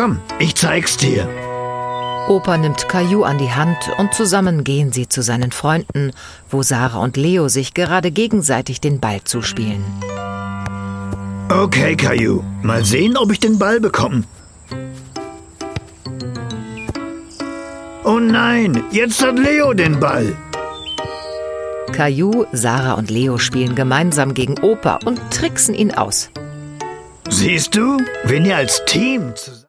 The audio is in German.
Komm, ich zeig's dir. Opa nimmt Caillou an die Hand und zusammen gehen sie zu seinen Freunden, wo Sarah und Leo sich gerade gegenseitig den Ball zuspielen. Okay, Caillou, mal sehen, ob ich den Ball bekomme. Oh nein, jetzt hat Leo den Ball. Caillou, Sarah und Leo spielen gemeinsam gegen Opa und tricksen ihn aus. Siehst du, wenn ihr als Team zusammen